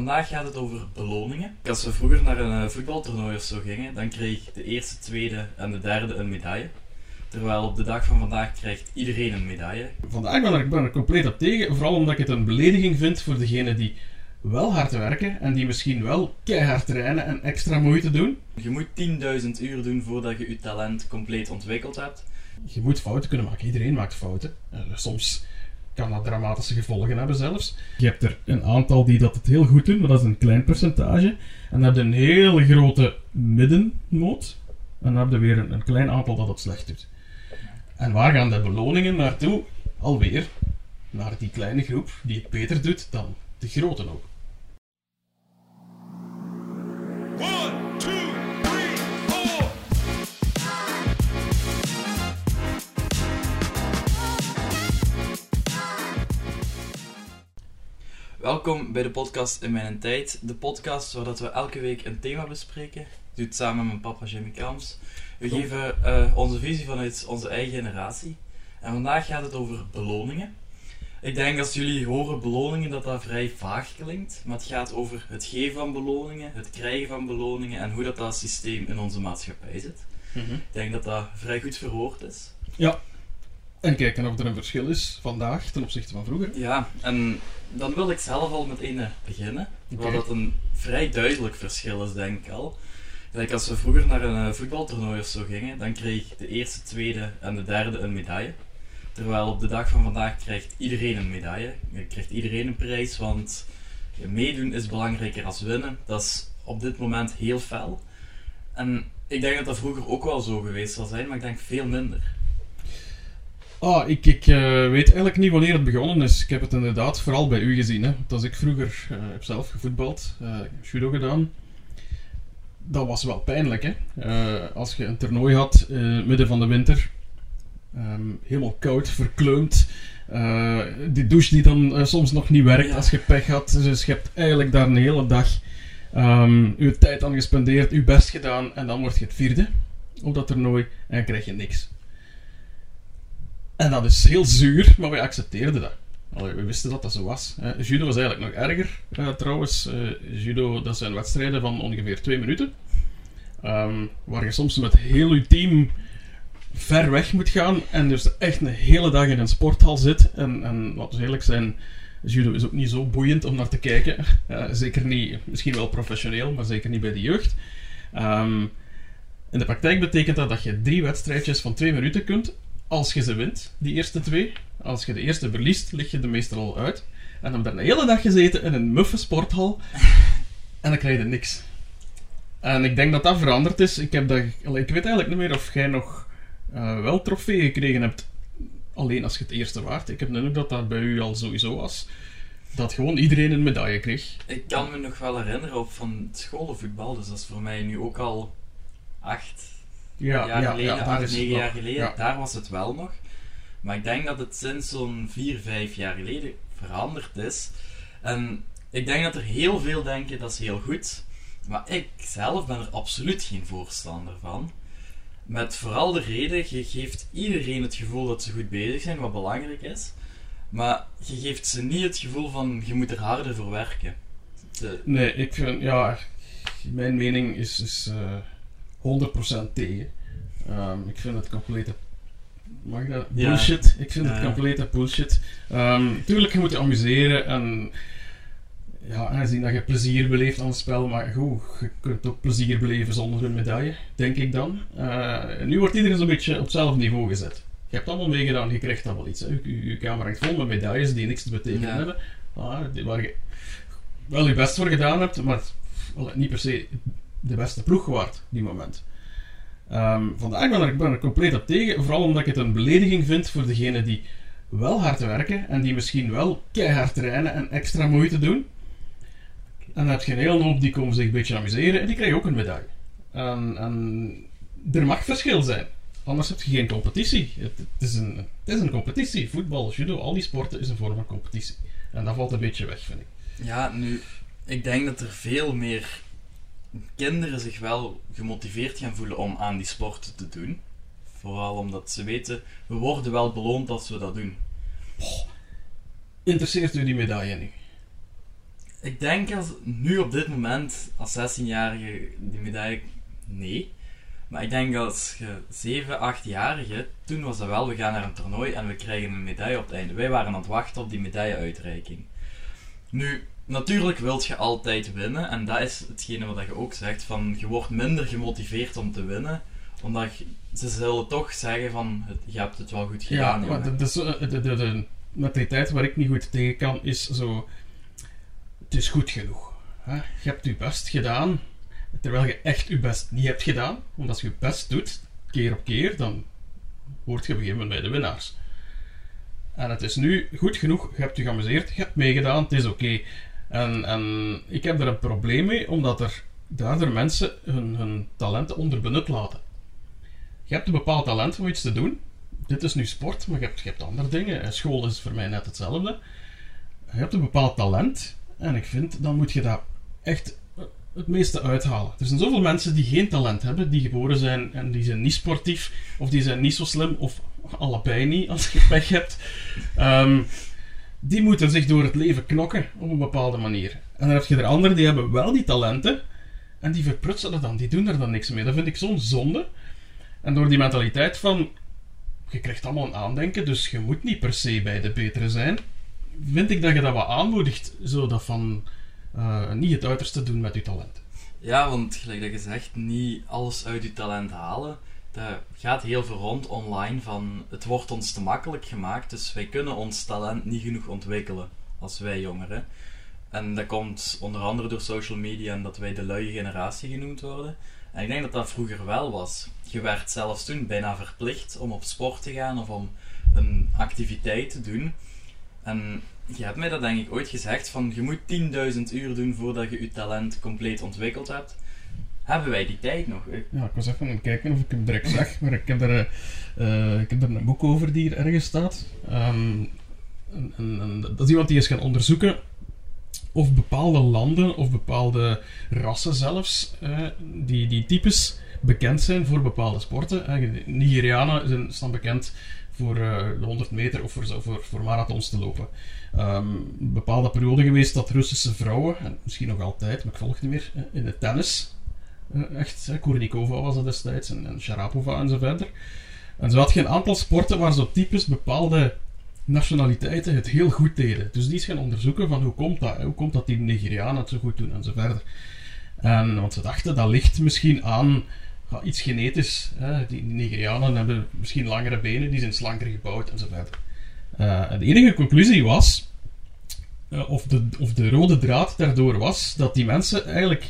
vandaag gaat het over beloningen. Als we vroeger naar een voetbaltoernooi of zo gingen, dan kreeg de eerste, tweede en de derde een medaille. Terwijl op de dag van vandaag krijgt iedereen een medaille. Vandaag ben ik compleet op tegen, vooral omdat ik het een belediging vind voor degenen die wel hard werken en die misschien wel keihard trainen en extra moeite doen. Je moet 10.000 uur doen voordat je je talent compleet ontwikkeld hebt. Je moet fouten kunnen maken, iedereen maakt fouten. Soms kan dat dramatische gevolgen hebben zelfs. Je hebt er een aantal die dat het heel goed doen, maar dat is een klein percentage. En dan heb je een hele grote middenmoot. En dan heb je weer een klein aantal dat het slecht doet. En waar gaan de beloningen naartoe? Alweer naar die kleine groep die het beter doet dan de grote ook. 1, 2, 3, 4. Welkom bij de podcast In Mijn Tijd. De podcast waar dat we elke week een thema bespreken. Ik doe het samen met mijn papa Jimmy Kalms. We geven onze visie vanuit onze eigen generatie. En vandaag gaat het over beloningen. Ik denk als jullie horen beloningen dat dat vrij vaag klinkt. Maar het gaat over het geven van beloningen, het krijgen van beloningen en hoe dat systeem in onze maatschappij zit. Ik denk dat dat vrij goed verwoord is. Ja. En kijken of er een verschil is vandaag ten opzichte van vroeger. Ja, en dan wil ik zelf al meteen beginnen. Wat dat een vrij duidelijk verschil is, denk ik al. Like als we vroeger naar een voetbaltoernooi of zo gingen, dan kreeg de eerste, tweede en de derde een medaille. Terwijl op de dag van vandaag krijgt iedereen een medaille. Krijgt iedereen een prijs, want meedoen is belangrijker als winnen. Dat is op dit moment heel fel. En ik denk dat dat vroeger ook wel zo geweest zal zijn, maar ik denk veel minder. Ik weet eigenlijk niet wanneer het begonnen is. Ik heb het inderdaad vooral bij u gezien. Hè. Want als ik vroeger heb zelf gevoetbald, judo gedaan, dat was wel pijnlijk. Hè. Als je een toernooi had, midden van de winter, helemaal koud, verkleumd, die douche die dan soms nog niet werkt als je pech had. Dus je hebt eigenlijk daar een hele dag je tijd aan gespendeerd, je best gedaan en dan word je het vierde op dat toernooi en krijg je niks. En dat is heel zuur, maar wij accepteerden dat. We wisten dat dat zo was. Judo was eigenlijk nog erger, trouwens. Judo, dat zijn wedstrijden van ongeveer 2 minuten. Waar je soms met heel je team ver weg moet gaan. En dus echt een hele dag in een sporthal zit. En laten we eerlijk zijn, judo is ook niet zo boeiend om naar te kijken. Zeker niet, misschien wel professioneel, maar zeker niet bij de jeugd. In de praktijk betekent dat je 3 wedstrijdjes van 2 minuten kunt. Als je ze wint, die eerste 2. Als je de eerste verliest, lig je er meestal al uit. En dan heb je daar een hele dag gezeten in een muffe sporthal. En dan krijg je niks. En ik denk dat dat veranderd is. Ik weet eigenlijk niet meer of jij nog wel trofeeën gekregen hebt. Alleen als je het eerste waart. Ik heb de indruk dat dat bij u al sowieso was. Dat gewoon iedereen een medaille kreeg. Ik kan me nog wel herinneren op van het scholenvoetbal. Dus dat is voor mij nu ook al 8 jaar geleden, 8, 9 jaar geleden. Ja. Daar was het wel nog. Maar ik denk dat het sinds zo'n 4, 5 jaar geleden veranderd is. En ik denk dat er heel veel denken, dat is heel goed. Maar ik zelf ben er absoluut geen voorstander van. Met vooral de reden, je geeft iedereen het gevoel dat ze goed bezig zijn, wat belangrijk is. Maar je geeft ze niet het gevoel van, je moet er harder voor werken. Nee, ik vind, mijn mening is 100% tegen. Ik vind het complete bullshit. Ik vind het complete bullshit. Tuurlijk, je moet je amuseren en aangezien dat je plezier beleeft aan het spel, maar goed, je kunt ook plezier beleven zonder een medaille, denk ik dan. Nu wordt iedereen zo'n beetje op hetzelfde niveau gezet. Je hebt allemaal meegedaan, je krijgt dan wel iets. Je kamer hangt vol met medailles die niks te betekenen hebben. Waar je wel je best voor gedaan hebt, maar niet per se de beste ploeg waard, die moment. Vandaag ben ik compleet op tegen, vooral omdat ik het een belediging vind voor degenen die wel hard werken en die misschien wel keihard trainen en extra moeite doen. En dan heb je een hele hoop die komen zich een beetje amuseren en die krijgen ook een medaille. En er mag verschil zijn, anders heb je geen competitie. Het is een competitie. Voetbal, judo, al die sporten is een vorm van competitie. En dat valt een beetje weg, vind ik. Ja, nu, ik denk dat er veel meer kinderen zich wel gemotiveerd gaan voelen om aan die sporten te doen. Vooral omdat ze weten, we worden wel beloond als we dat doen. Interesseert u die medaille nu? Ik denk nu op dit moment, als 16-jarige, die medaille, nee. Maar ik denk als je 7, 8-jarige, toen was dat wel, we gaan naar een toernooi en we krijgen een medaille op het einde. Wij waren aan het wachten op die medailleuitreiking. Nu, natuurlijk wilt je altijd winnen, en dat is hetgene wat je ook zegt, van je wordt minder gemotiveerd om te winnen, omdat ze zullen toch zeggen van, je hebt het wel goed gedaan. Ja, maar de mentaliteit waar ik niet goed tegen kan, is zo, het is goed genoeg. Hè? Je hebt je best gedaan, terwijl je echt je best niet hebt gedaan. Want als je je best doet, keer op keer, dan hoort je op een gegeven moment bij de winnaars. En het is nu goed genoeg, je hebt je geamuseerd, je hebt meegedaan, het is oké. En ik heb er een probleem mee, omdat er daardoor mensen hun talenten onderbenut laten. Je hebt een bepaald talent om iets te doen. Dit is nu sport, maar je hebt andere dingen. School is voor mij net hetzelfde. Je hebt een bepaald talent en ik vind, dan moet je daar echt het meeste uithalen. Er zijn zoveel mensen die geen talent hebben, die geboren zijn en die zijn niet sportief, of die zijn niet zo slim, of allebei niet, als je pech hebt. Die moeten zich door het leven knokken op een bepaalde manier. En dan heb je er anderen die hebben wel die talenten en die verprutsen dan, die doen er dan niks mee. Dat vind ik zo'n zonde. En door die mentaliteit van je krijgt allemaal een aandenken, dus je moet niet per se bij de betere zijn, vind ik dat je dat wat aanmoedigt, zodat van niet het uiterste doen met je talent. Ja, want gelijk dat je zegt, niet alles uit je talent halen. Dat gaat heel veel rond online van, het wordt ons te makkelijk gemaakt, dus wij kunnen ons talent niet genoeg ontwikkelen als wij jongeren. En dat komt onder andere door social media en dat wij de luie generatie genoemd worden. En ik denk dat dat vroeger wel was. Je werd zelfs toen bijna verplicht om op sport te gaan of om een activiteit te doen. En je hebt mij dat denk ik ooit gezegd van, je moet 10.000 uur doen voordat je je talent compleet ontwikkeld hebt. Hebben wij die tijd nog? Ja, ik was even aan het kijken of ik hem direct zag, maar ik heb er een boek over die er ergens staat. Dat is iemand die is gaan onderzoeken of bepaalde landen of bepaalde rassen zelfs, die types bekend zijn voor bepaalde sporten. Nigerianen staan bekend voor de 100 meter of voor marathons te lopen. Een bepaalde periode geweest dat Russische vrouwen, en misschien nog altijd, maar ik volg het niet meer, in het tennis, echt, Kournikova was dat destijds, en Sharapova en zo verder. En zo had je een aantal sporten waar zo types bepaalde nationaliteiten het heel goed deden. Dus die is gaan onderzoeken van hoe komt dat die Nigerianen het zo goed doen en zo verder. Want ze dachten, dat ligt misschien aan iets genetisch. Die Nigerianen hebben misschien langere benen, die zijn slanker gebouwd en zo verder. En de enige conclusie was, of de rode draad daardoor was, dat die mensen eigenlijk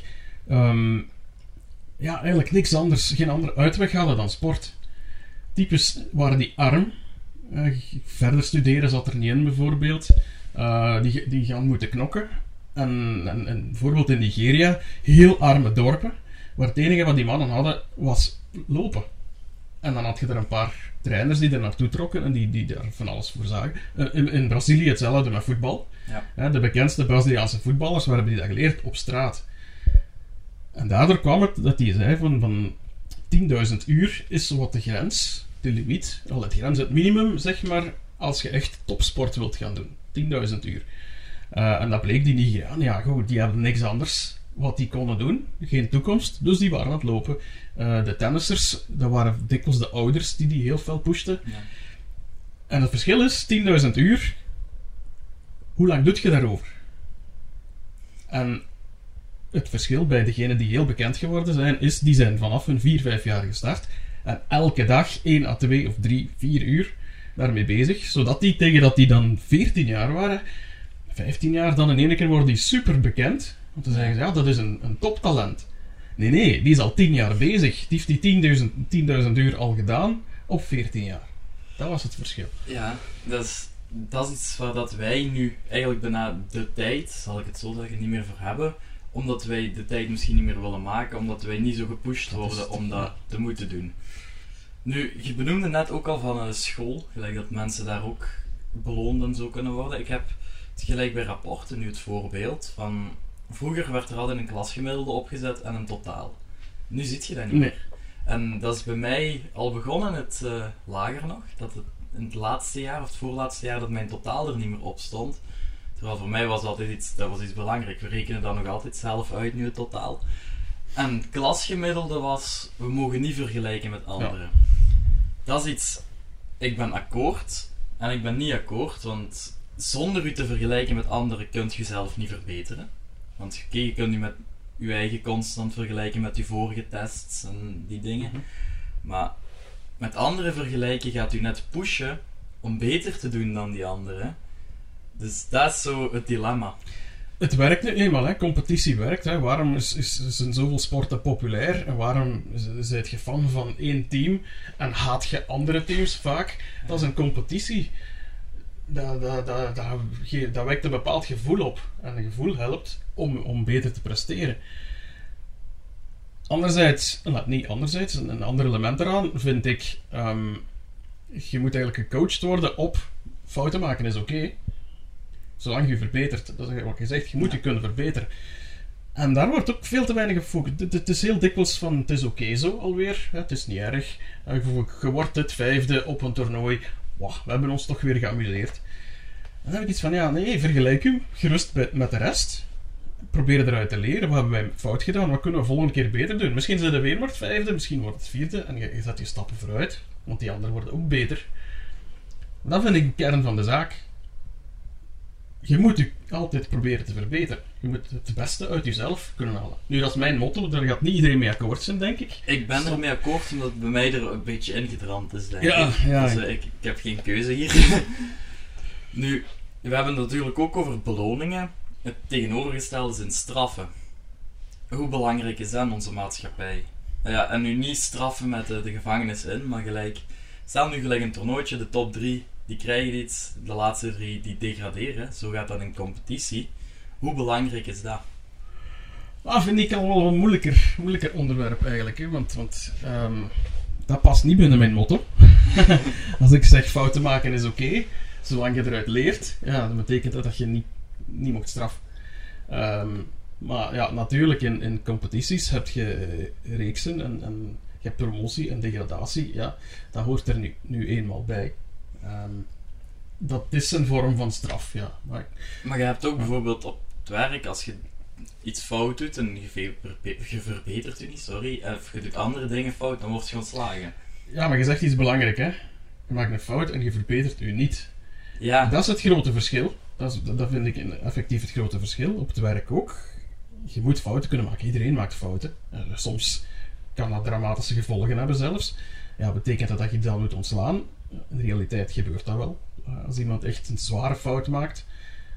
niks anders, geen andere uitweg hadden dan sport. Types waren die arm. Verder studeren zat er niet in, bijvoorbeeld. Die gaan moeten knokken. En bijvoorbeeld in Nigeria, heel arme dorpen, waar het enige wat die mannen hadden, was lopen. En dan had je er een paar trainers die er naartoe trokken en die daar van alles voor zagen. In Brazilië hetzelfde met voetbal. Ja. De bekendste Braziliaanse voetballers, waar hebben die dat geleerd? Op straat. En daardoor kwam het dat hij zei van 10.000 uur is wat de grens, de limiet, de grens, het minimum, zeg maar, als je echt topsport wilt gaan doen. 10.000 uur. En dat bleek die Nigerianen, ja goed, die hadden niks anders wat die konden doen, geen toekomst, dus die waren aan het lopen. De tennissers, dat waren dikwijls de ouders die heel fel pushten. Ja. En het verschil is, 10.000 uur, hoe lang doet je daarover? En het verschil bij degenen die heel bekend geworden zijn, is, die zijn vanaf hun 4-5 jaar gestart en elke dag 1 à 2 of 3, 4 uur daarmee bezig, zodat die tegen dat die dan 14 jaar waren, 15 jaar, dan in één keer worden die super bekend. Want dan zeggen ze, ja, dat is een toptalent. Nee, die is al 10 jaar bezig. Die heeft die 10.000 uur al gedaan op 14 jaar. Dat was het verschil. Ja, dat is iets waar dat wij nu eigenlijk bijna de tijd, zal ik het zo zeggen, niet meer voor hebben. Omdat wij de tijd misschien niet meer willen maken, omdat wij niet zo gepusht worden om dat te moeten doen. Nu, je benoemde net ook al van school, gelijk dat mensen daar ook beloond en zo kunnen worden. Ik heb het gelijk bij rapporten nu het voorbeeld van, vroeger werd er altijd een klasgemiddelde opgezet en een totaal. Nu ziet je dat niet meer. En dat is bij mij al begonnen het lager nog, dat het in het laatste jaar of het voorlaatste jaar dat mijn totaal er niet meer op stond, Terwijl voor mij was dat was iets belangrijk. We rekenen dat nog altijd zelf uit nu het totaal. En het klasgemiddelde was, we mogen niet vergelijken met anderen. Ja. Dat is iets, ik ben akkoord en ik ben niet akkoord, want zonder u te vergelijken met anderen kunt je zelf niet verbeteren. Want je kunt u met je eigen constant vergelijken met je vorige tests en die dingen. Mm-hmm. Maar met anderen vergelijken gaat u net pushen om beter te doen dan die anderen. Dus dat is zo het dilemma. Het werkt nu eenmaal, hè. Competitie werkt. Hè. Waarom zijn zoveel sporten populair? En waarom zijt je fan van één team en haat je andere teams vaak? Dat is een competitie. Dat wekt een bepaald gevoel op. En een gevoel helpt om beter te presteren. Anderzijds, een ander element eraan vind ik... je moet eigenlijk gecoacht worden op fouten maken is oké. Zolang je verbetert. Dat is wat je zegt. Je moet je kunnen verbeteren. En daar wordt ook veel te weinig gefocust. Het is heel dikwijls van, het is oké zo alweer. Het is niet erg. Je wordt het 5e op een toernooi. Wow, we hebben ons toch weer geamuseerd. En dan heb ik iets van, vergelijk u gerust met de rest. Probeer eruit te leren. Wat hebben wij fout gedaan? Wat kunnen we volgende keer beter doen? Misschien zijn we weer maar het 5e, misschien wordt het 4e. En je zet je stappen vooruit. Want die anderen worden ook beter. Dat vind ik de kern van de zaak. Je moet je altijd proberen te verbeteren. Je moet het beste uit jezelf kunnen halen. Nu, dat is mijn motto. Daar gaat niet iedereen mee akkoord zijn, denk ik. Ik ben er mee akkoord, omdat het bij mij er een beetje ingedramd is, denk ik. Ja. Dus ik heb geen keuze hier. Nu, we hebben het natuurlijk ook over beloningen. Het tegenovergestelde zijn straffen. Hoe belangrijk is dat in onze maatschappij? Ja, en nu niet straffen met de gevangenis in, maar gelijk... Stel nu gelijk een toernooitje, de top 3... Die krijgen iets, de laatste 3 die degraderen. Zo gaat dat in competitie. Hoe belangrijk is dat? Vind ik al wel een moeilijker onderwerp eigenlijk. Hè? Want dat past niet binnen mijn motto. Als ik zeg fouten maken is oké, zolang je eruit leert, ja, dan betekent dat je niet mocht straffen. Maar ja, natuurlijk in competities heb je reeksen en je hebt promotie en degradatie. Ja, dat hoort er nu eenmaal bij. Dat is een vorm van straf, ja. Maar je hebt ook bijvoorbeeld op het werk, als je iets fout doet en je verbetert je niet, of je doet andere dingen fout, dan word je ontslagen. Ja, maar je zegt iets belangrijk, hè. Je maakt een fout en je verbetert je niet. Ja. Dat is het grote verschil. Dat vind ik effectief het grote verschil. Op het werk ook. Je moet fouten kunnen maken. Iedereen maakt fouten. Soms kan dat dramatische gevolgen hebben zelfs. Ja, betekent dat je dan moet ontslaan? In de realiteit gebeurt dat wel. Als iemand echt een zware fout maakt,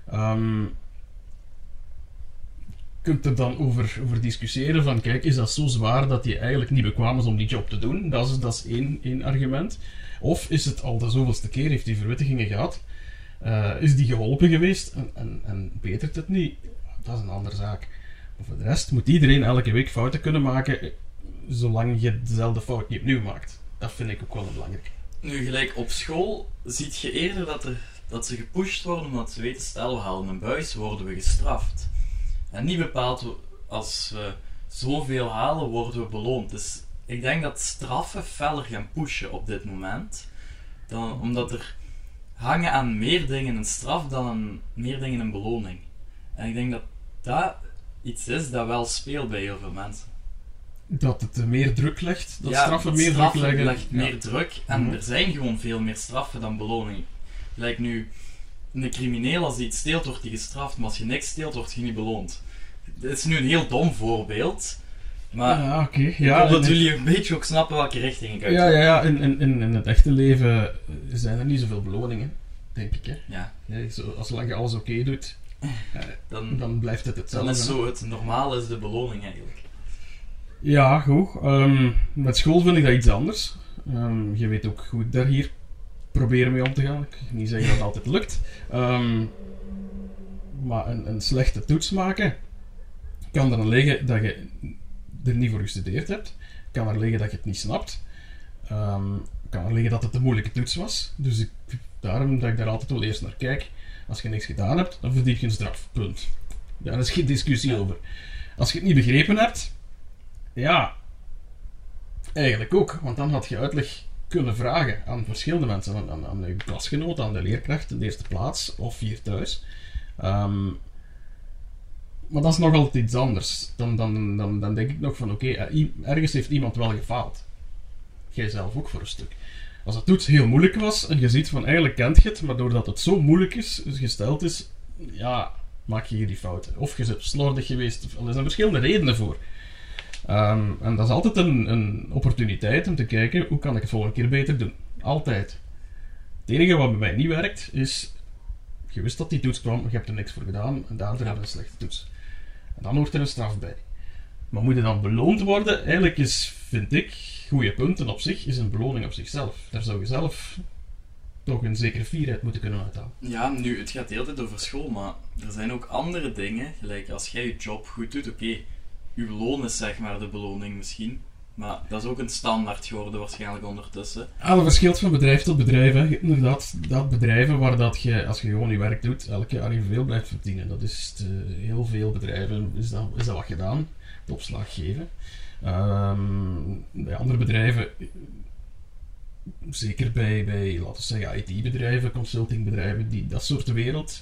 kunt er dan over discussiëren van, kijk, is dat zo zwaar dat hij eigenlijk niet bekwaam is om die job te doen? Dat is één argument. Of is het al de zoveelste keer, heeft hij verwittigingen gehad, is die geholpen geweest en betert het niet? Dat is een andere zaak. Maar voor de rest moet iedereen elke week fouten kunnen maken, zolang je dezelfde fout niet opnieuw maakt. Dat vind ik ook wel belangrijk. Nu, gelijk op school ziet je eerder dat ze gepusht worden omdat ze weten, stel we halen een buis, worden we gestraft. En niet bepaald als we zoveel halen, worden we beloond. Dus ik denk dat straffen feller gaan pushen op dit moment. Omdat er hangen aan meer dingen een straf dan aan meer dingen een beloning. En ik denk dat dat iets is dat wel speelt bij heel veel mensen. Dat het meer druk legt, dat straffen meer druk leggen. Legt meer druk en er zijn gewoon veel meer straffen dan beloningen. Gelijk nu, een crimineel als die iets steelt wordt hij gestraft, maar als je niks steelt wordt je niet beloond. Dit is nu een heel dom voorbeeld, maar ik hoop dat jullie een beetje ook snappen welke richting ik uit. Ja, in het echte leven zijn er niet zoveel beloningen, denk ik. Hè? Ja. Zolang je alles oké doet, dan blijft het hetzelfde. Dan is zo, het normale is de beloning eigenlijk. Ja, goed. Met school vind ik dat iets anders. Je weet ook hoe ik daar hier probeer mee om te gaan. Ik kan niet zeggen dat het altijd lukt. Maar een slechte toets maken kan er liggen dat je er niet voor gestudeerd hebt. Kan er liggen dat je het niet snapt. Kan er liggen dat het een moeilijke toets was. Dus daarom dat ik daar altijd wel eerst naar kijk. Als je niks gedaan hebt, dan verdien je een straf. Punt. Daar is geen discussie over. Als je het niet begrepen hebt, ja, eigenlijk ook. Want dan had je uitleg kunnen vragen aan verschillende mensen. Aan je klasgenoot, aan de leerkracht in de eerste plaats, of hier thuis. Maar dat is nog altijd iets anders. Dan denk ik nog van oké, ergens heeft iemand wel gefaald. Jij zelf ook voor een stuk. Als het toets heel moeilijk was en je ziet van eigenlijk kent je het, maar doordat het zo moeilijk is, gesteld is, ja, maak je hier die fouten. Of je bent slordig geweest, er zijn verschillende redenen voor. En dat is altijd een opportuniteit om te kijken, hoe kan ik het volgende keer beter doen. Altijd. Het enige wat bij mij niet werkt, is, je wist dat die toets kwam, je hebt er niks voor gedaan, en daardoor heb je een slechte toets. En dan hoort er een straf bij. Maar moet je dan beloond worden? Eigenlijk is, vind ik, goede punten op zich, is een beloning op zichzelf. Daar zou je zelf toch een zekere fierheid moeten kunnen uithalen. Ja, nu, het gaat de hele tijd over school, maar er zijn ook andere dingen. Gelijk, als jij je job goed doet, oké, je loon is zeg maar de beloning misschien. Maar dat is ook een standaard geworden waarschijnlijk ondertussen. Dat verschilt van bedrijf tot bedrijf. Hè. Inderdaad, dat bedrijven waar dat je, als je gewoon je werk doet, elk jaar evenveel blijft verdienen. Dat is heel veel bedrijven is dat wat gedaan. De opslag geven. Bij andere bedrijven, zeker bij laten we zeggen IT-bedrijven, consultingbedrijven, dat soort wereld,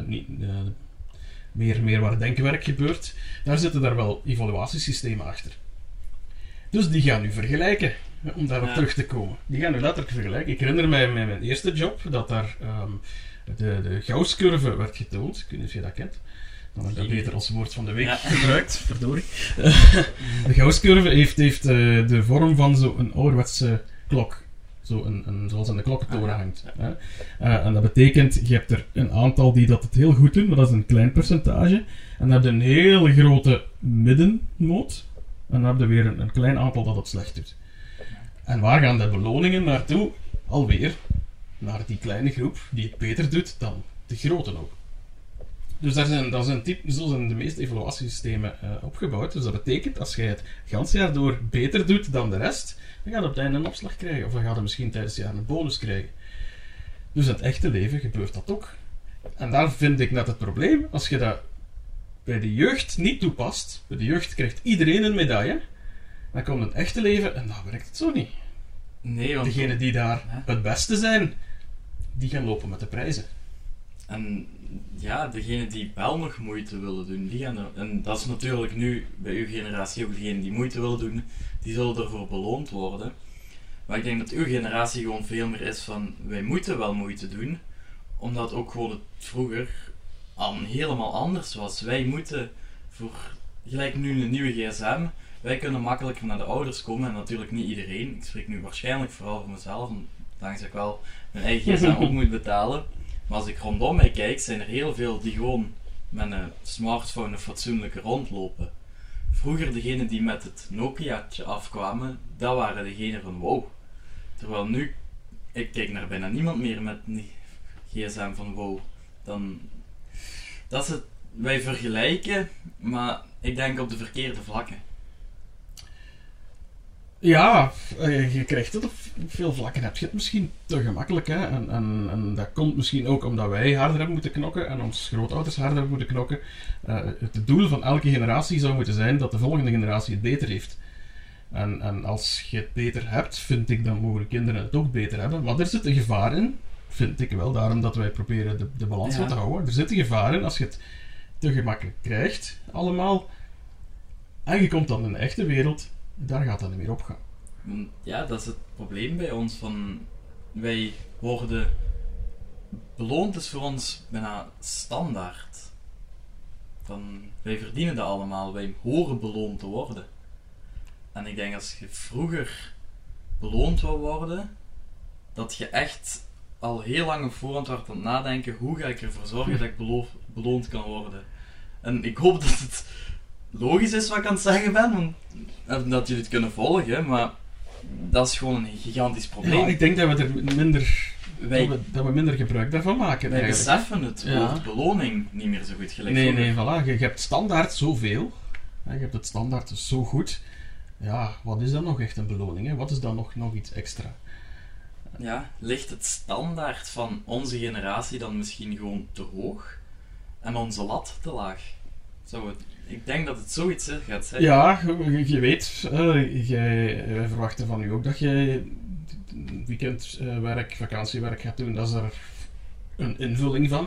meer waar denkwerk gebeurt, daar zitten daar wel evaluatiesystemen achter. Dus die gaan nu vergelijken, om daarop terug te komen. Die gaan nu letterlijk vergelijken. Ik herinner mij met mijn eerste job dat daar de Gauss-curve werd getoond. Ik weet niet of je dat kent. Dan heb ik dat beter als woord van de week gebruikt. Verdorie. De Gauss-curve heeft de vorm van zo'n ouderwetse klok. Zoals aan de klokkentoren hangt. Ja. En dat betekent, je hebt er een aantal die dat het heel goed doen, maar dat is een klein percentage. En dan heb je een hele grote middenmoot. En dan heb je weer een klein aantal dat het slecht doet. En waar gaan de beloningen naartoe? Alweer naar die kleine groep die het beter doet dan de grote ook. Dus zo zijn de meeste evaluatiesystemen opgebouwd. Dus dat betekent, als jij het gans jaar door beter doet dan de rest, dan gaat je op het einde een opslag krijgen. Of dan gaat je misschien tijdens het jaar een bonus krijgen. Dus in het echte leven gebeurt dat ook. En daar vind ik net het probleem. Als je dat bij de jeugd niet toepast, bij de jeugd krijgt iedereen een medaille, dan komt het echte leven en dan werkt het zo niet. Nee, want degenen die daar het beste zijn, die gaan lopen met de prijzen. En ja, degenen die wel nog moeite willen doen, die gaan er... En dat is natuurlijk nu bij uw generatie ook degenen die moeite willen doen, die zullen ervoor beloond worden. Maar ik denk dat uw generatie gewoon veel meer is van, wij moeten wel moeite doen, omdat ook gewoon het vroeger al helemaal anders was. Wij moeten voor, gelijk nu een nieuwe gsm, wij kunnen makkelijker naar de ouders komen, en natuurlijk niet iedereen. Ik spreek nu waarschijnlijk vooral voor mezelf, dankzij ik wel mijn eigen gsm ook moet betalen. Maar als ik rondom mij kijk, zijn er heel veel die gewoon met een smartphone of fatsoenlijke rondlopen. Vroeger degenen die met het Nokia'tje afkwamen, dat waren degenen van wow. Terwijl nu, ik kijk naar bijna niemand meer met een gsm van wow. Dat is het, wij vergelijken, maar ik denk op de verkeerde vlakken. Ja, je krijgt het op veel vlakken. Heb je het misschien te gemakkelijk. Hè? En dat komt misschien ook omdat wij harder hebben moeten knokken en onze grootouders harder hebben moeten knokken. Het doel van elke generatie zou moeten zijn dat de volgende generatie het beter heeft. En als je het beter hebt, vind ik, dan mogen de kinderen het ook beter hebben. Maar er zit een gevaar in, vind ik wel, daarom dat wij proberen de balans te houden. Er zit een gevaar in als je het te gemakkelijk krijgt, allemaal. En je komt dan in de echte wereld. Daar gaat dat niet meer op gaan. Ja, dat is het probleem bij ons. Wij worden beloond, is voor ons bijna standaard. Wij verdienen dat allemaal, wij horen beloond te worden. En ik denk als je vroeger beloond wil worden, dat je echt al heel lang op voorhand wordt aan het nadenken, hoe ga ik ervoor zorgen dat ik beloond kan worden. En ik hoop dat het logisch is wat ik aan het zeggen ben, want dat jullie het kunnen volgen, maar dat is gewoon een gigantisch probleem. Ja, ik denk dat we er minder gebruik daarvan maken. Wij beseffen het woord beloning niet meer zo goed gelijk. Nee, voilà. Je hebt standaard zoveel. Je hebt het standaard zo goed. Ja, wat is dan nog echt een beloning? Hè? Wat is dan nog iets extra? Ja, ligt het standaard van onze generatie dan misschien gewoon te hoog en onze lat te laag? Ik denk dat het zoiets gaat zijn. Ja, je weet, wij verwachten van u ook dat je weekendwerk, vakantiewerk gaat doen. Dat is er een invulling van.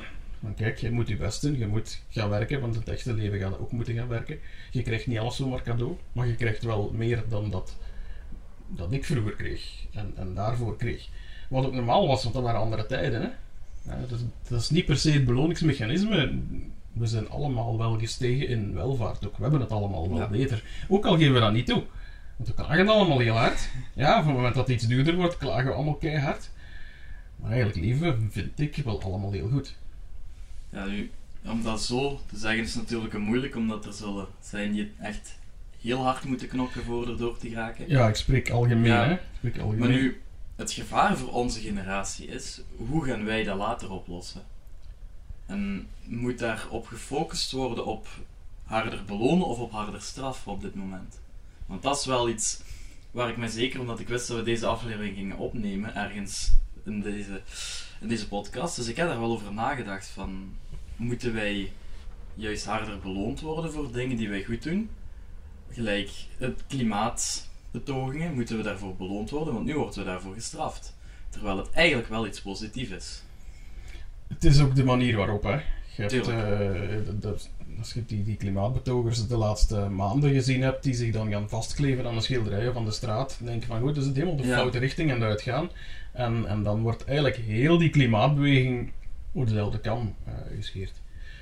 Maar kijk, je moet je best doen, je moet gaan werken, want in het echte leven gaat je ook moeten gaan werken. Je krijgt niet alles zomaar cadeau, maar je krijgt wel meer dan dat ik vroeger kreeg en daarvoor kreeg. Wat ook normaal was, want dat waren andere tijden. Hè? Ja, dat is niet per se het beloningsmechanisme. We zijn allemaal wel gestegen in welvaart ook. We hebben het allemaal wel beter. Ook al geven we dat niet toe. Want we klagen allemaal heel hard. Ja, van het moment dat iets duurder wordt, klagen we allemaal keihard. Maar eigenlijk leven vind ik wel allemaal heel goed. Ja, nu, om dat zo te zeggen is natuurlijk moeilijk, omdat er zullen zijn die echt heel hard moeten knokken voor erdoor te geraken. Ja, ik spreek algemeen, Ja. hè. Ik spreek algemeen. Maar nu, het gevaar voor onze generatie is, hoe gaan wij dat later oplossen? En moet daarop gefocust worden op harder belonen of op harder straffen op dit moment? Want dat is wel iets waar ik me zeker, omdat ik wist dat we deze aflevering gingen opnemen, ergens in deze podcast. Dus ik heb daar wel over nagedacht van, moeten wij juist harder beloond worden voor dingen die wij goed doen? Gelijk het klimaatbetogingen, moeten we daarvoor beloond worden, want nu worden we daarvoor gestraft. Terwijl het eigenlijk wel iets positiefs is. Het is ook de manier waarop, hè. Je hebt, als je die klimaatbetogers de laatste maanden gezien hebt, die zich dan gaan vastkleven aan de schilderijen van de straat, dan denk je van goed, dat is helemaal de foute richting en uitgaan. En dan wordt eigenlijk heel die klimaatbeweging over dezelfde kam gescheerd.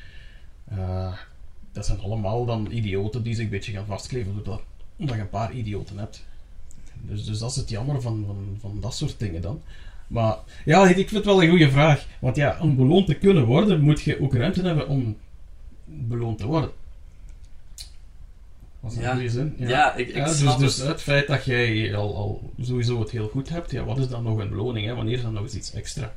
Dat zijn allemaal dan idioten die zich een beetje gaan vastkleven, omdat je een paar idioten hebt. Dus dat is het jammer van dat soort dingen dan. Maar ja, ik vind het wel een goede vraag. Want ja, om beloond te kunnen worden, moet je ook ruimte hebben om beloond te worden. Was dat een goede zin? Ja, ik snap dus het feit dat jij al sowieso het heel goed hebt, ja, wat is dan nog een beloning? Hè? Wanneer is dan nog eens iets extra?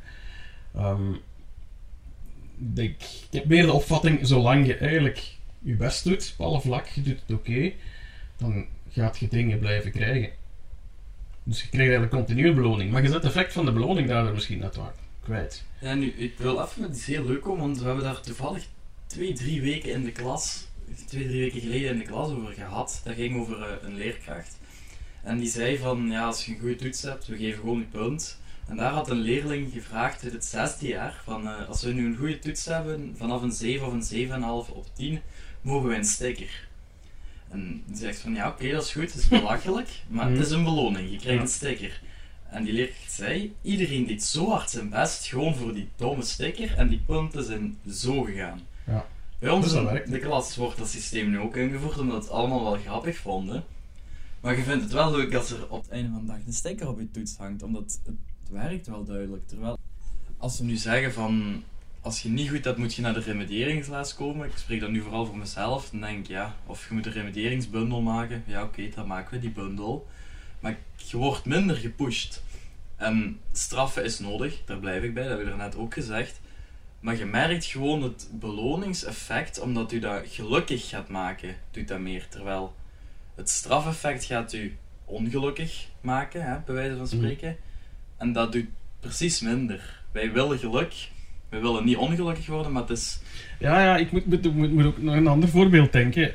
Ik heb meer de opvatting, zolang je eigenlijk je best doet, op alle vlak, je doet het oké, dan gaat je dingen blijven krijgen. Dus je krijgt eigenlijk continu een beloning. Maar je zet het effect van de beloning daar misschien net waar kwijt. Ja, nu, ik wil even met iets heel leuk komen, want we hebben daar toevallig 2-3 weken in de klas, 2-3 weken geleden in de klas over gehad. Dat ging over een leerkracht. En die zei van, ja, als je een goede toets hebt, we geven gewoon je punt. En daar had een leerling gevraagd uit het 6e jaar, van als we nu een goede toets hebben, vanaf een 7 of een 7,5 op 10, mogen we een sticker. En die zegt van, ja oké, dat is goed, het is belachelijk, maar het is een beloning, je krijgt een sticker. En die leerkracht zei, iedereen deed zo hard zijn best, gewoon voor die domme sticker, en die punten zijn zo gegaan. Ja. Bij ons Dus dat in werkt. de klas wordt dat systeem nu ook ingevoerd, omdat we het allemaal wel grappig vonden. Maar je vindt het wel leuk als er op het einde van de dag een sticker op je toets hangt, omdat het werkt wel duidelijk. Terwijl, als ze nu zeggen van, als je niet goed hebt, moet je naar de remedieringsles komen. Ik spreek dat nu vooral voor mezelf. Dan denk ik, ja, of je moet een remedieringsbundel maken. Ja, oké, dan maken we die bundel. Maar je wordt minder gepusht. En straffen is nodig, daar blijf ik bij, dat heb ik er net ook gezegd. Maar je merkt gewoon het beloningseffect, omdat u dat gelukkig gaat maken, doet dat meer. Terwijl het strafeffect gaat u ongelukkig maken, hè, bij wijze van spreken. En dat doet precies minder. Wij willen geluk. We willen niet ongelukkig worden, maar het is... Ja, ik moet ook nog een ander voorbeeld denken.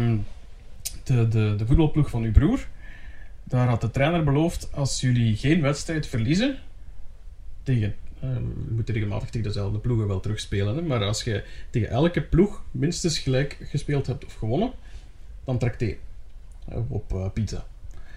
De voetbalploeg van uw broer, daar had de trainer beloofd, als jullie geen wedstrijd verliezen, je moet regelmatig tegen dezelfde ploegen wel terugspelen, hè, maar als je tegen elke ploeg minstens gelijk gespeeld hebt of gewonnen, dan trakteer op pizza.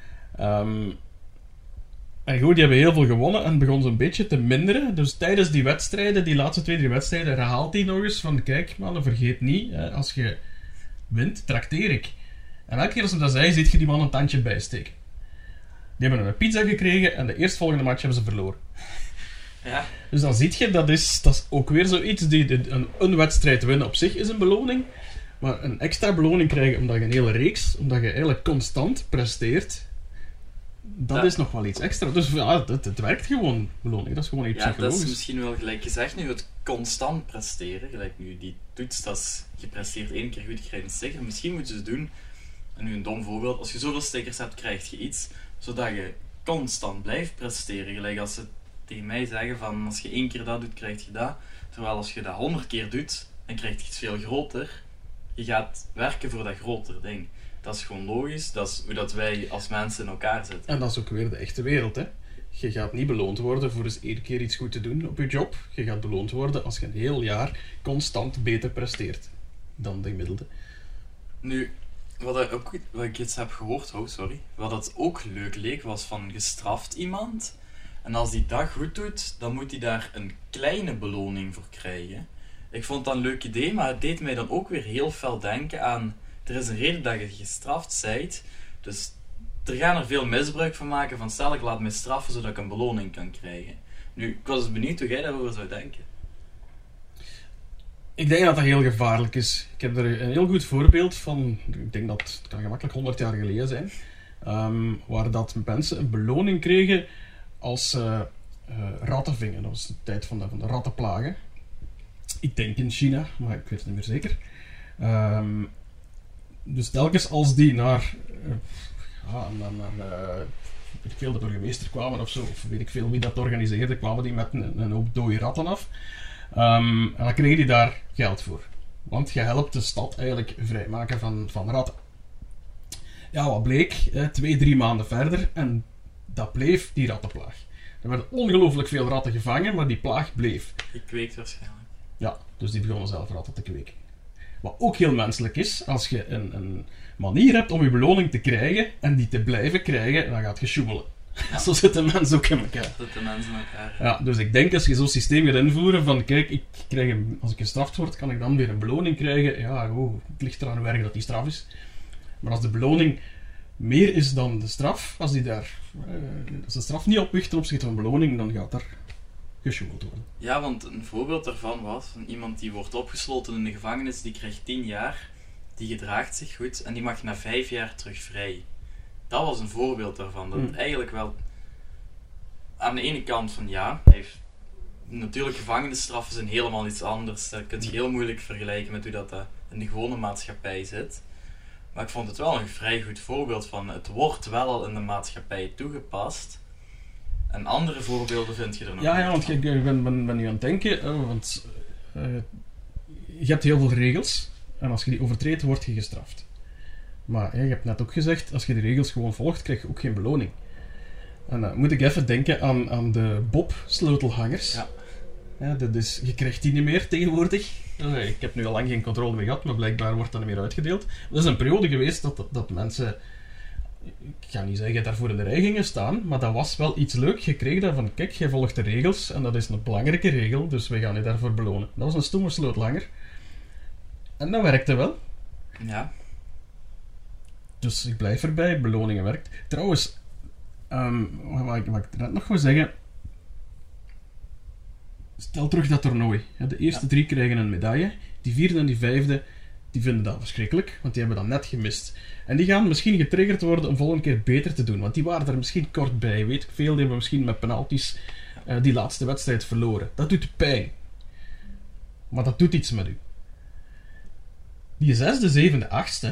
En goed, die hebben heel veel gewonnen en begon zo'n beetje te minderen. Dus tijdens die wedstrijden, die laatste 2-3 wedstrijden, herhaalt hij nog eens van, kijk man, vergeet niet, als je wint, trakteer ik. En elke keer als hij dat zei, ziet je die man een tandje bijsteken. Die hebben een pizza gekregen en de eerstvolgende match hebben ze verloren. Ja. Dus dan zie je, dat is ook weer zoiets, een wedstrijd winnen op zich is een beloning, maar een extra beloning krijgen omdat je een hele reeks, omdat je eigenlijk constant presteert, dat is nog wel iets extra. Dus ja, het werkt gewoon, beloning. Dat is gewoon iets psychologisch. Dat is misschien wel gelijk gezegd nu, het constant presteren. Gelijk nu die toets, dat is, je presteert 1 keer goed, je krijgt een sticker. Misschien moet je ze doen, en nu een dom voorbeeld, als je zoveel stickers hebt, krijg je iets, zodat je constant blijft presteren. Gelijk als ze tegen mij zeggen van, als je 1 keer dat doet, krijg je dat. Terwijl als je dat 100 keer doet, dan krijg je iets veel groter. Je gaat werken voor dat groter ding. Dat is gewoon logisch, dat is hoe dat wij als mensen in elkaar zitten. En dat is ook weer de echte wereld, hè. Je gaat niet beloond worden voor eens 1 keer iets goed te doen op je job. Je gaat beloond worden als je een heel jaar constant beter presteert dan de gemiddelde. Nu, wat ik iets heb gehoord, wat het ook leuk leek, was van je straft iemand en als die dat goed doet, dan moet hij daar een kleine beloning voor krijgen. Ik vond dat een leuk idee, maar het deed mij dan ook weer heel fel denken aan, er is een reden dat je gestraft bent, dus er gaan er veel misbruik van maken van stel ik laat mij straffen zodat ik een beloning kan krijgen. Nu, ik was dus benieuwd hoe jij daarover zou denken. Ik denk dat dat heel gevaarlijk is. Ik heb er een heel goed voorbeeld van, ik denk dat het kan gemakkelijk 100 jaar geleden zijn, waar dat mensen een beloning kregen als ze ratten vingen. Dat was de tijd van de rattenplagen. Ik denk in China, maar ik weet het niet meer zeker. Dus telkens als die naar weet ik veel, de burgemeester kwamen of zo, of weet ik veel wie dat organiseerde, kwamen die met een hoop dode ratten af. En dan kreeg die daar geld voor. Want je helpt de stad eigenlijk vrijmaken van ratten. Ja, wat bleek? 2-3 maanden verder en dat bleef die rattenplaag. Er werden ongelooflijk veel ratten gevangen, maar die plaag bleef. Gekweekt waarschijnlijk. Ja, dus die begonnen zelf ratten te kweken. Wat ook heel menselijk is, als je een manier hebt om je beloning te krijgen en die te blijven krijgen, dan gaat je sjoemelen. Ja. Zo zitten mensen ook in elkaar. Ja, dus ik denk als je zo'n systeem gaat invoeren van kijk, als ik gestraft word, kan ik dan weer een beloning krijgen. Ja, het ligt eraan hoe erg dat die straf is. Maar als de beloning meer is dan de straf, als de straf niet opweegt ten opzichte van beloning, dan gaat daar gesjoemeld worden. Ja, want een voorbeeld daarvan was van iemand die wordt opgesloten in de gevangenis, die krijgt 10 jaar, die gedraagt zich goed en die mag na 5 jaar terug vrij. Dat was een voorbeeld daarvan. Dat het eigenlijk wel aan de ene kant van natuurlijk gevangenisstraffen zijn helemaal iets anders. Dat kun je heel moeilijk vergelijken met hoe dat in de gewone maatschappij zit. Maar ik vond het wel een vrij goed voorbeeld van het wordt wel al in de maatschappij toegepast. En andere voorbeelden vind je er nog niet. Ja, want ik ben nu aan het denken, want je hebt heel veel regels en als je die overtreedt, word je gestraft. Maar je hebt net ook gezegd, als je de regels gewoon volgt, krijg je ook geen beloning. En dan moet ik even denken aan de Bob-sleutelhangers. Ja. Ja, je krijgt die niet meer tegenwoordig. Ik heb nu al lang geen controle meer gehad, maar blijkbaar wordt dat niet meer uitgedeeld. Er is een periode geweest dat mensen, ik ga niet zeggen daarvoor in de rij gingen staan, maar dat was wel iets leuk. Je kreeg daarvan, kijk, jij volgt de regels en dat is een belangrijke regel, dus wij gaan je daarvoor belonen. Dat was een stomme sleutelhanger. En dat werkte wel. Ja. Dus ik blijf erbij, beloningen werkt. Trouwens, wat ik net nog wil zeggen, stel terug dat toernooi. De eerste 3 krijgen een medaille, die 4e en die 5e, die vinden dat verschrikkelijk, want die hebben dat net gemist. En die gaan misschien getriggerd worden om volgende keer beter te doen, want die waren er misschien kort bij. Weet ik veel, die hebben misschien met penalties die laatste wedstrijd verloren. Dat doet pijn. Maar dat doet iets met u. Die 6e, 7e, 8e,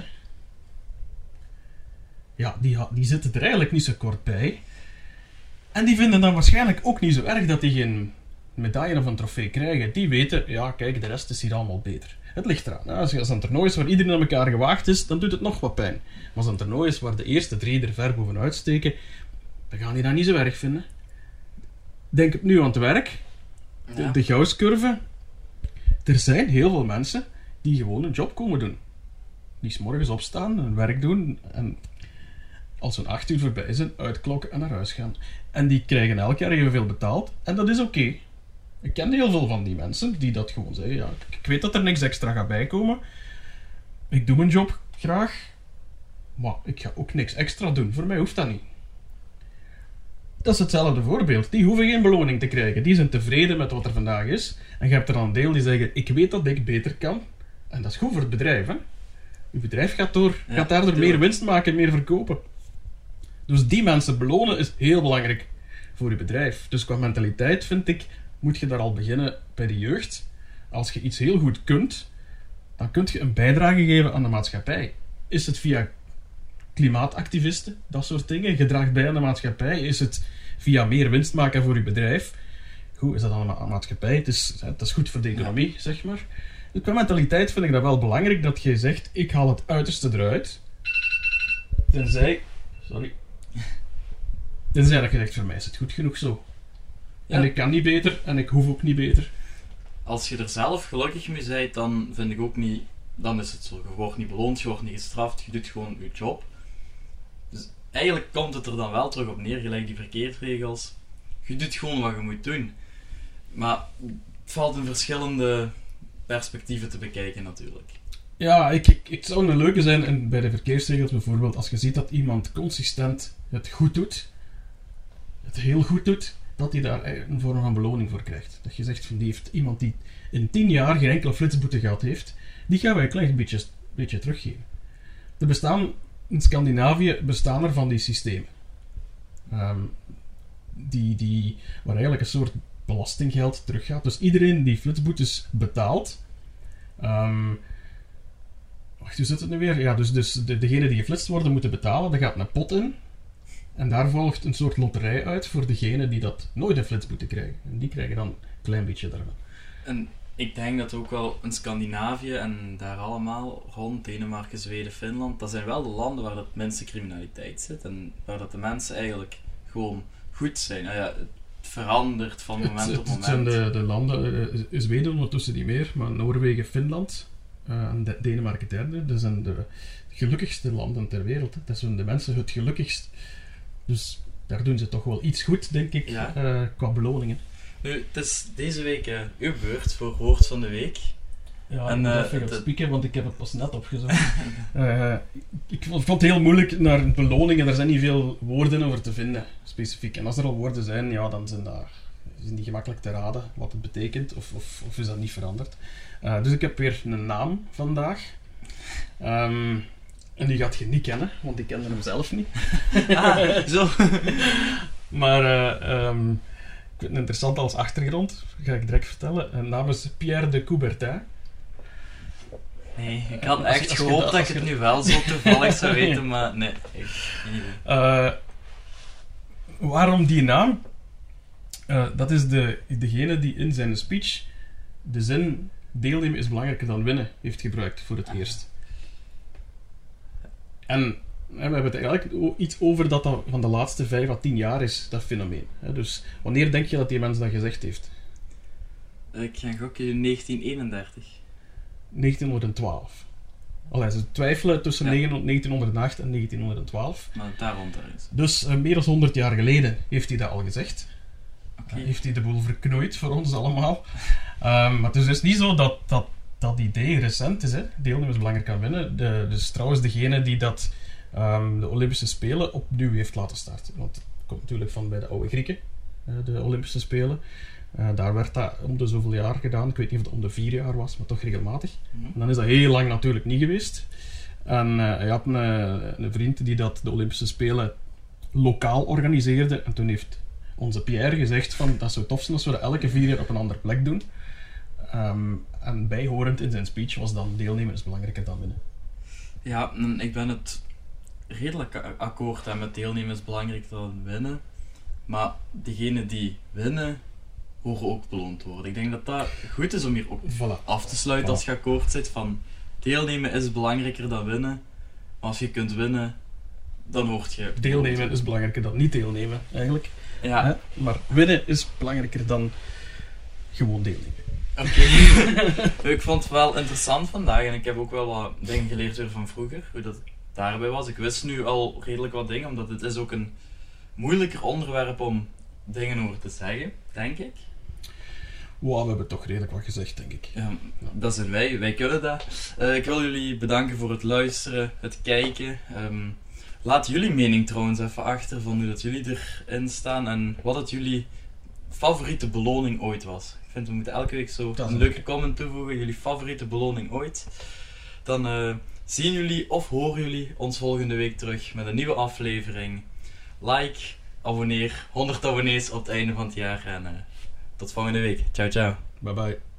ja, die zitten er eigenlijk niet zo kort bij. En die vinden dan waarschijnlijk ook niet zo erg dat die geen medaille of een trofee krijgen. Die weten, ja kijk, de rest is hier allemaal beter. Het ligt eraan. Als het een toernooi is waar iedereen aan elkaar gewaagd is, dan doet het nog wat pijn. Maar als het een toernooi is waar de eerste 3 er ver bovenuit steken, dan gaan die dat niet zo erg vinden. Denk het nu aan het werk. De Gauss-curve. Er zijn heel veel mensen die gewoon een job komen doen. Die 's morgens opstaan, hun werk doen en als hun 8 uur voorbij zijn, uitklokken en naar huis gaan. En die krijgen elk jaar evenveel betaald en dat is oké. Ik ken heel veel van die mensen die dat gewoon zeggen. Ja, ik weet dat er niks extra gaat bijkomen. Ik doe mijn job graag, maar ik ga ook niks extra doen. Voor mij hoeft dat niet. Dat is hetzelfde voorbeeld. Die hoeven geen beloning te krijgen. Die zijn tevreden met wat er vandaag is. En je hebt er dan een deel die zeggen, ik weet dat ik beter kan. En dat is goed voor het bedrijf, hè. Je bedrijf gaat daardoor meer winst maken, meer verkopen. Dus die mensen belonen is heel belangrijk voor je bedrijf. Dus qua mentaliteit, vind ik, moet je daar al beginnen bij de jeugd. Als je iets heel goed kunt, dan kun je een bijdrage geven aan de maatschappij. Is het via klimaatactivisten, dat soort dingen? Je draagt bij aan de maatschappij. Is het via meer winst maken voor je bedrijf? Goed, is dat dan een maatschappij? Het is goed voor de economie, zeg maar. Dus qua mentaliteit vind ik dat wel belangrijk dat je zegt, ik haal het uiterste eruit. Tenzij... Sorry. Tenzij dat je zegt, voor mij is het goed genoeg zo. Ja. En ik kan niet beter, en ik hoef ook niet beter. Als je er zelf gelukkig mee bent, dan vind ik ook niet... Dan is het zo. Je wordt niet beloond, je wordt niet gestraft, je doet gewoon je job. Dus eigenlijk komt het er dan wel terug op neer, gelijk die verkeersregels. Je doet gewoon wat je moet doen. Maar het valt in verschillende perspectieven te bekijken natuurlijk. Ja, ik zou een leuke zijn, en bij de verkeersregels bijvoorbeeld, als je ziet dat iemand consistent het goed doet, het heel goed doet, dat hij daar een vorm van beloning voor krijgt. Dat je zegt, van die heeft iemand die in 10 jaar geen enkele flitsboete gehad heeft, die gaan wij een klein beetje teruggeven. Er bestaan, in Scandinavië bestaan er van die systemen. Waar eigenlijk een soort belastinggeld teruggaat. Dus iedereen die flitsboetes betaalt... wacht, hoe zit het nu weer? Ja, dus degenen die geflitst worden moeten betalen, daar gaat een pot in. En daar volgt een soort loterij uit voor degenen die dat nooit een flitsboete krijgen. En die krijgen dan een klein beetje daarvan. En ik denk dat ook wel in Scandinavië en daar allemaal rond, Denemarken, Zweden, Finland, dat zijn wel de landen waar het minste criminaliteit zit en waar dat de mensen eigenlijk gewoon goed zijn. Nou ja, het verandert van moment op moment. Het zijn de landen, Zweden ondertussen niet meer, maar Noorwegen, Finland en Denemarken derde, dat zijn de gelukkigste landen ter wereld. Hè. Dat zijn de mensen het gelukkigst. Dus daar doen ze toch wel iets goed, denk ik, qua beloningen. Nu, het is deze week uw beurt voor Woord van de Week. Ja, en, ik moet even gaan spieken, want ik heb het pas net opgezocht. Ik vond het heel moeilijk naar beloningen. Er zijn niet veel woorden over te vinden, specifiek. En als er al woorden zijn, ja, dan zijn die gemakkelijk te raden wat het betekent, of is dat niet veranderd. Dus ik heb weer een naam vandaag. En die gaat je niet kennen, want ik kende hem zelf niet. Zo. Maar ik vind het interessant als achtergrond, ga ik direct vertellen. Zijn naam is Pierre de Coubertin. Nee, ik had echt gehoopt dat ik het nu wel zo toevallig zou weten, maar nee. Waarom die naam? Dat is degene die in zijn speech de zin deelnemen is belangrijker dan winnen heeft gebruikt voor het eerst. En we hebben het eigenlijk iets over dat van de laatste 5 à 10 jaar is, dat fenomeen. Dus wanneer denk je dat die mens dat gezegd heeft? Ik ga gokken in 1931. 1912. Allee, ze twijfelen tussen 1908 en 1912. Maar daarom is. Dus meer dan 100 jaar geleden heeft hij dat al gezegd. Okay. Heeft hij de boel verknoeid voor ons allemaal. Maar het is dus niet zo dat idee recent is. Hè. Deelnemen is belangrijk aan winnen. Dus trouwens degene die dat de Olympische Spelen opnieuw heeft laten starten. Want het komt natuurlijk van bij de oude Grieken, de Olympische Spelen. Daar werd dat om de zoveel jaar gedaan. Ik weet niet of het om de 4 jaar was, maar toch regelmatig. En dan is dat heel lang natuurlijk niet geweest. En hij had een vriend die dat de Olympische Spelen lokaal organiseerde. En toen heeft onze Pierre gezegd van dat zou tof zijn als we dat elke 4 jaar op een andere plek doen. En bijhorend in zijn speech was dan deelnemen is belangrijker dan winnen. Ja, ik ben het redelijk akkoord met deelnemen is belangrijker dan winnen. Maar degenen die winnen, horen ook beloond worden. Ik denk dat dat goed is om hier ook af te sluiten als je akkoord zit van deelnemen is belangrijker dan winnen. Maar als je kunt winnen, dan word je... Deelnemen is belangrijker dan niet deelnemen, eigenlijk. Ja. Maar winnen is belangrijker dan gewoon deelnemen. Oké. Ik vond het wel interessant vandaag en ik heb ook wel wat dingen geleerd weer van vroeger, hoe dat daarbij was. Ik wist nu al redelijk wat dingen, omdat het is ook een moeilijker onderwerp om dingen over te zeggen, denk ik. Wow, we hebben toch redelijk wat gezegd, denk ik. Dat zijn wij kunnen dat. Ik wil jullie bedanken voor het luisteren, het kijken. Laat jullie mening trouwens even achter van hoe dat jullie erin staan en wat het jullie favoriete beloning ooit was. Ik vind we moeten elke week zo een leuke comment toevoegen, jullie favoriete beloning ooit. Dan zien jullie of horen jullie ons volgende week terug met een nieuwe aflevering. Like, abonneer, 100 abonnees op het einde van het jaar en tot volgende week. Ciao, ciao. Bye bye.